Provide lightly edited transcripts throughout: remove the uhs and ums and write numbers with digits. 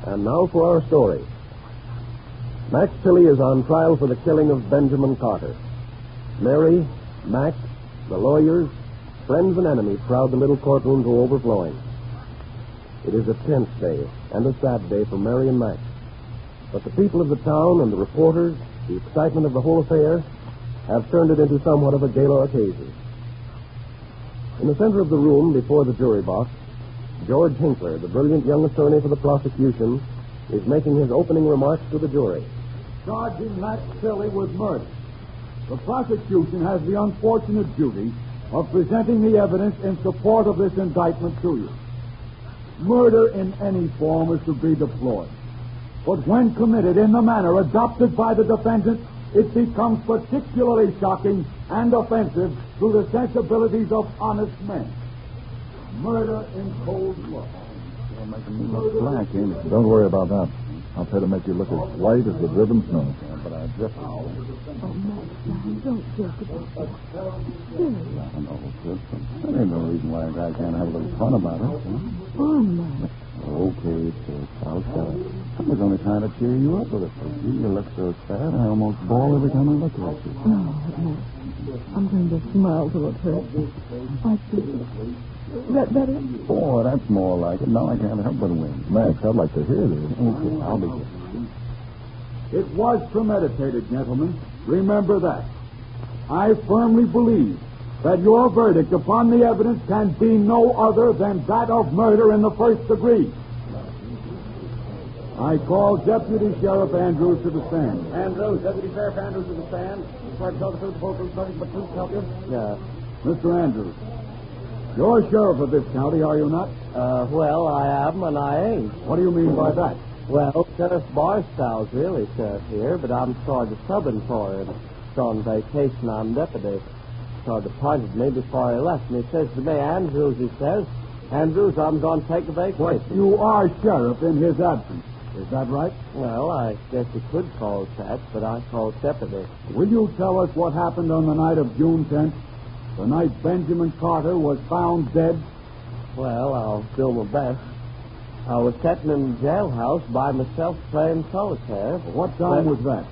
And now for our story. Max Tilly is on trial for the killing of Benjamin Carter. Mary, Max, the lawyers, friends and enemies crowd the little courtroom to overflowing. It is a tense day and a sad day for Mary and Max. But the people of the town and the reporters, the excitement of the whole affair, have turned it into somewhat of a gala occasion. In the center of the room before the jury box, George Hinkler, the brilliant young attorney for the prosecution, is making his opening remarks to the jury. Charging Max Tilly with murder. The prosecution has the unfortunate duty of presenting the evidence in support of this indictment to you. Murder in any form is to be deplored. But when committed in the manner adopted by the defendant, it becomes particularly shocking and offensive to the sensibilities of honest men. Murder in cold blood. You're making me look black, ain't it? Don't worry about that. I'll try to make you look as white as the driven snow. Yeah, but I just... Oh, Max, darling, don't joke about that. I know, Chris. There ain't no reason why a guy can't have a little fun about it. Fun, Max. Okay, Chris. I'll shut up. I was only trying to cheer you up with it. You look so sad, I almost bawl every time I look at you. No, Max. I'm going to smile till it hurts. I see. That better? Oh, that's more like it. Now I can't help but win. Max, I'd like to hear this. Okay, I'll be good. It was premeditated, gentlemen. Remember that. I firmly believe that your verdict upon the evidence can be no other than that of murder in the first degree. I call Deputy Sheriff Andrews to the stand. Andrews, Deputy Sheriff Andrews to the stand. Before I tell the truth, the whole truth, nothing but truth to help you. Yeah. Mr. Andrews, you're sheriff of this county, are you not? Well, I am and I ain't. What do you mean by that? Well, Sheriff Barstow's really sheriff here, but I'm sort of subbing for him. He's on vacation on deputy. Sort of appointed me before he left, and he says to me, Andrews, he says, Andrews, I'm going to take a vacation. But you are sheriff in his absence. Is that right? Well, I guess you could call it that, but I call it deputy. Will you tell us what happened on the night of June 10th? The night Benjamin Carter was found dead? Well, I'll do my best. I was sitting in the jailhouse by myself playing solitaire. What time was that?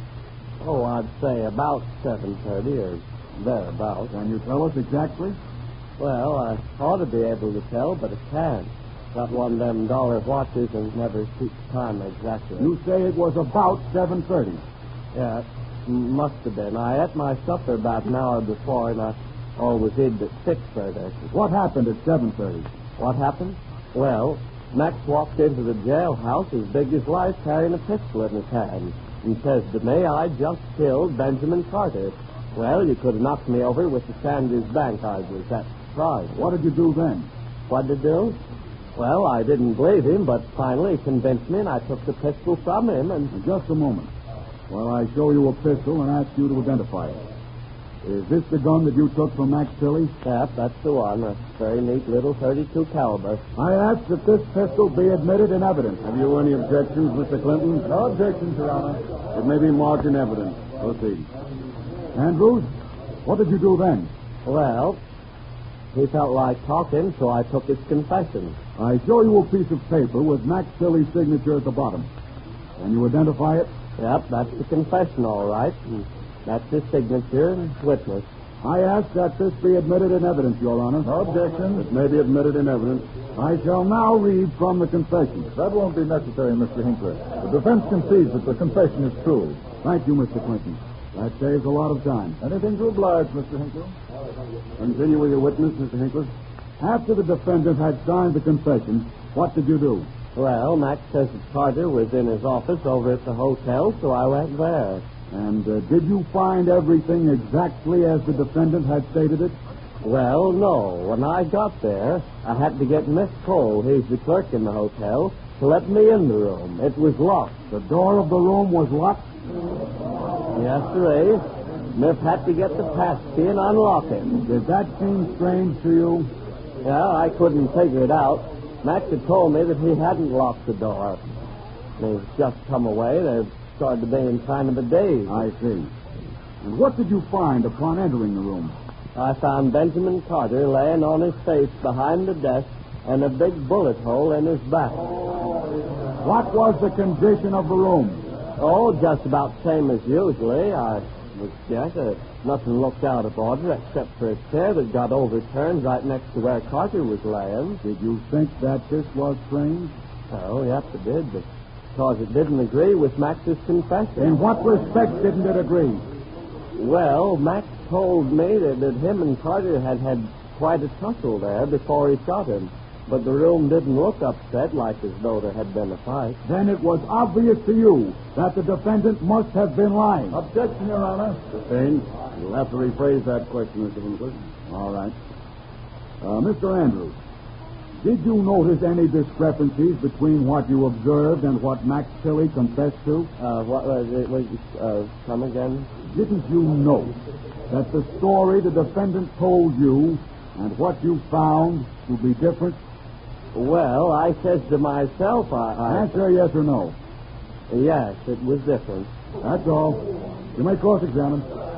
Oh, I'd say about 7:30 or thereabouts. Can you tell us exactly? Well, I ought to be able to tell, but I can't. Got one of them dollar watches and never keeps time exactly. You say it was about 7:30. Yeah, it must have been. I ate my supper about an hour before, and I always eat at 6:30. What happened at 7:30? What happened? Well, Max walked into the jailhouse as big as life, carrying a pistol in his hand, and says to me, I just killed Benjamin Carter. Well, you could have knocked me over with the Sanders Bank. I was that surprised. What did you do then? What did I do? Well, I didn't believe him, but finally he convinced me, and I took the pistol from him, and... Just a moment. While I show you a pistol and ask you to identify it. Is this the gun that you took from Max Tilly? Yep, that's the one. A very neat little .32 caliber. I ask that this pistol be admitted in evidence. Have you any objections, Mr. Clinton? No objections, Your Honor. It may be marked in evidence. Proceed. Andrews, what did you do then? Well, he felt like talking, so I took his confession. I show you a piece of paper with Max Tilly's signature at the bottom. Can you identify it? Yep, that's the confession, all right. And that's his signature and witness. I ask that this be admitted in evidence, Your Honor. No objection. It may be admitted in evidence. I shall now read from the confession. That won't be necessary, Mr. Hinkler. The defense concedes that the confession is true. Thank you, Mr. Clinton. That saves a lot of time. Anything to oblige, Mr. Hinkler? Continue with your witness, Mr. Hinkler. After the defendant had signed the confession, what did you do? Well, Max says that Carter was in his office over at the hotel, so I went there. And did you find everything exactly as the defendant had stated it? Well, no. When I got there, I had to get Miss Cole, who's the clerk in the hotel, to let me in the room. It was locked. The door of the room was locked? Yes, sir. Miss had to get the pass key and unlock it. Did that seem strange to you? Yeah, I couldn't figure it out. Max had told me that he hadn't locked the door. They've just come away. They've started to be in kind of a daze. I see. And what did you find upon entering the room? I found Benjamin Carter laying on his face behind the desk and a big bullet hole in his back. What was the condition of the room? Oh, just about same as usually. I was guessing nothing looked out of order except for a chair that got overturned right next to where Carter was laying. Did you think that this was strange? Oh, yes, it did, but because it didn't agree with Max's confession. In what respect didn't it agree? Well, Max told me that him and Carter had quite a tussle there before he shot him. But the room didn't look upset like as though there had been a fight. Then it was obvious to you that the defendant must have been lying. Objection, Your Honor. Sustained. You'll have to rephrase that question, Mr. Winkler. All right. Mr. Andrews, did you notice any discrepancies between what you observed and what Max Tilly confessed to? What was it? Come again? Didn't you note that the story the defendant told you and what you found to be different? Well, I says to myself, Answer yes or no. Yes, it was different. That's all. You may cross-examine.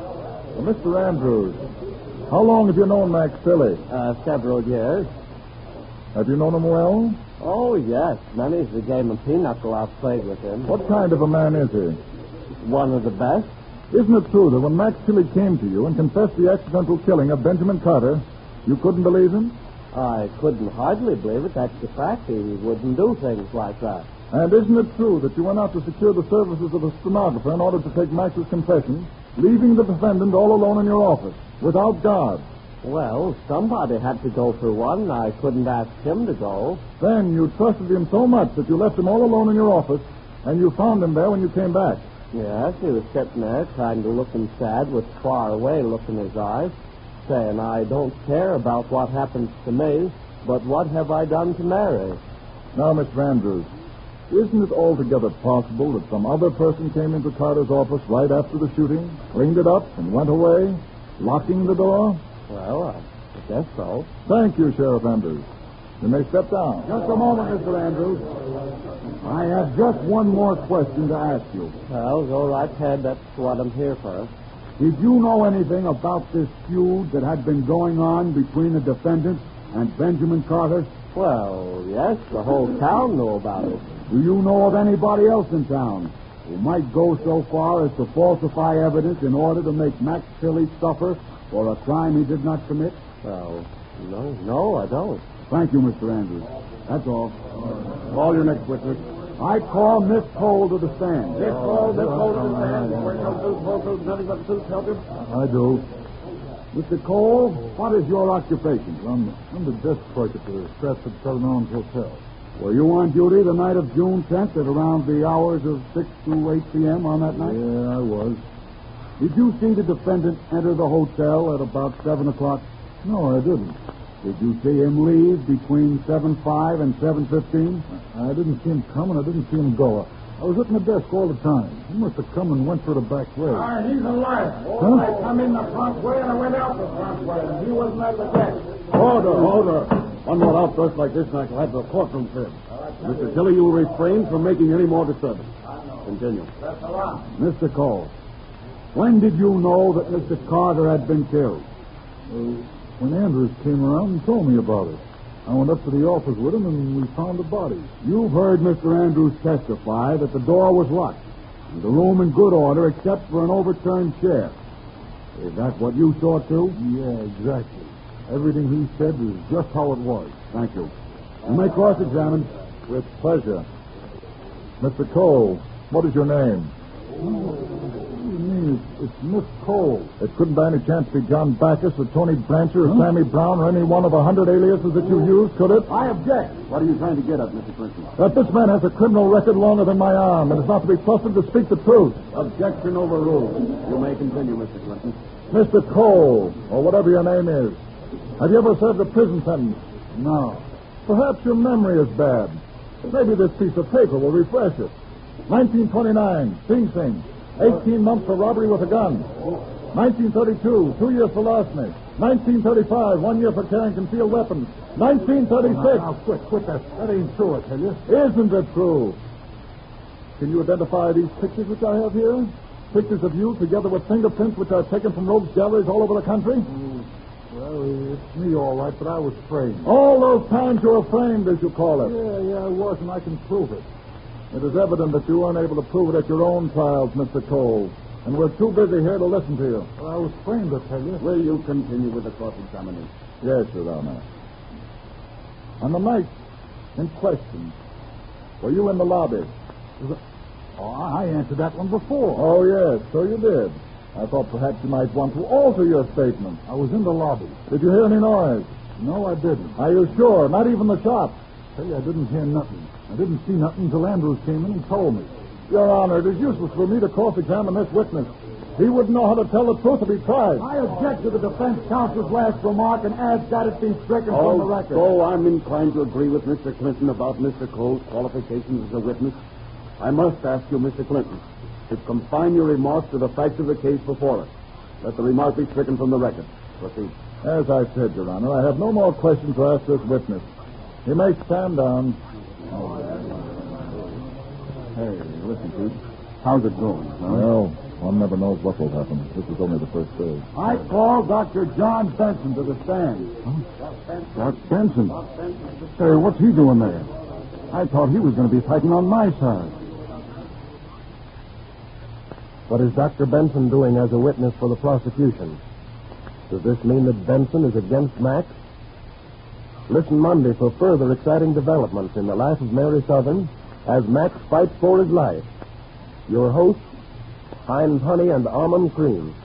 Mr. Andrews, how long have you known Max Tilly? Several years. Have you known him well? Oh, yes. Many's the game of pinochle I've played with him. What kind of a man is he? One of the best. Isn't it true that when Max Tilly came to you and confessed the accidental killing of Benjamin Carter, you couldn't believe him? I couldn't hardly believe it. That's the fact. He wouldn't do things like that. And isn't it true that you went out to secure the services of a stenographer in order to take Max's confession, leaving the defendant all alone in your office, without guard? Well, somebody had to go for one. I couldn't ask him to go. Then you trusted him so much that you left him all alone in your office, and you found him there when you came back. Yes, he was sitting there kind of looking sad with far away look in his eyes, saying, I don't care about what happens to me, but what have I done to Mary? Now, Mr. Andrews, isn't it altogether possible that some other person came into Carter's office right after the shooting, cleaned it up, and went away, locking the door? Well, I guess so. Thank you, Sheriff Andrews. You may step down. Just a moment, Mr. Andrews. I have just one more question to ask you. Well, go right ahead. That's what I'm here for. Did you know anything about this feud that had been going on between the defendant and Benjamin Carter? Well, yes, the whole town knew about it. Do you know of anybody else in town who might go so far as to falsify evidence in order to make Max Tilly suffer for a crime he did not commit? Well, no, I don't. Thank you, Mr. Andrews. That's all. Call your next witness. I call Miss Cole to the stand. Miss Cole to the stand. I do. Mr. Cole, what is your occupation? I'm the desk clerk at the Stratford Southern Arms Hotel. Were you on duty the night of June 10th at around the hours of 6 to 8 p.m. on that night? Yeah, I was. Did you see the defendant enter the hotel at about 7 o'clock? No, I didn't. Did you see him leave between 7:05 and 7:15? I didn't see him come, and I didn't see him go. I was at my desk all the time. He must have come and went through the back way. He's a liar. I come in the front way and I went out the front way, and he wasn't at the desk. Order. One more outburst like this, and I shall have the courtroom filled. Mr. Tilly, you will refrain from making any more disturbance. Continue. That's a lot. Mr. Cole, when did you know that Mr. Carter had been killed? When Andrews came around and told me about it. I went up to the office with him, and we found the body. You've heard Mr. Andrews testify that the door was locked, and the room in good order except for an overturned chair. Is that what you saw, too? Yeah, exactly. Everything he said is just how it was. Thank you. You may cross-examine. With pleasure. Mr. Cole, what is your name? It's Miss Cole. It couldn't by any chance be John Backus or Tony Blanchard or Sammy Brown or any one of 100 aliases that you used, could it? I object. What are you trying to get at, Mr. Clinton? That this man has a criminal record longer than my arm and is not to be trusted to speak the truth. Objection overruled. You may continue, Mr. Clinton. Mr. Cole, or whatever your name is, have you ever served a prison sentence? No. Perhaps your memory is bad. Maybe this piece of paper will refresh it. 1929, Sing Sing. 18 months for robbery with a gun. 1932, 2 years for larceny. 1935, 1 year for carrying concealed weapons. 1936. Now, quit that. That ain't true, I tell you. Isn't it true? Can you identify these pictures which I have here? Pictures of you together with fingerprints which are taken from rogues' galleries all over the country? Well, it's me all right, but I was framed. All those times you were framed, as you call it. Yeah, I was, and I can prove it. It is evident that you weren't able to prove it at your own trials, Mr. Cole. And we're too busy here to listen to you. Well, I was trained to tell you. Will you continue with the cross-examination? Yes, Your Honor. On the night in question, were you in the lobby? Oh, I answered that one before. Oh, yes, so you did. I thought perhaps you might want to alter your statement. I was in the lobby. Did you hear any noise? No, I didn't. Are you sure? Not even the shot? Tell you, I didn't hear nothing. I didn't see nothing until Andrews came in and told me. Your Honor, it is useless for me to cross-examine this witness. He wouldn't know how to tell the truth if he tried. I object to the defense counsel's last remark and ask that it be stricken from the record. So I'm inclined to agree with Mr. Clinton about Mr. Cole's qualifications as a witness. I must ask you, Mr. Clinton, to confine your remarks to the facts of the case before us. Let the remark be stricken from the record. Proceed. As I said, Your Honor, I have no more questions to ask this witness. He may stand down. Hey, listen, Pete. How's it going? Well, one never knows what will happen. This is only the first day. I call Dr. John Benson to the stand. Doc Benson? Hey, what's he doing there? I thought he was going to be fighting on my side. What is Dr. Benson doing as a witness for the prosecution? Does this mean that Benson is against Max? Listen Monday for further exciting developments in the life of Mary Southern as Max fights for his life. Your hosts, Heinz Honey and Almond Cream.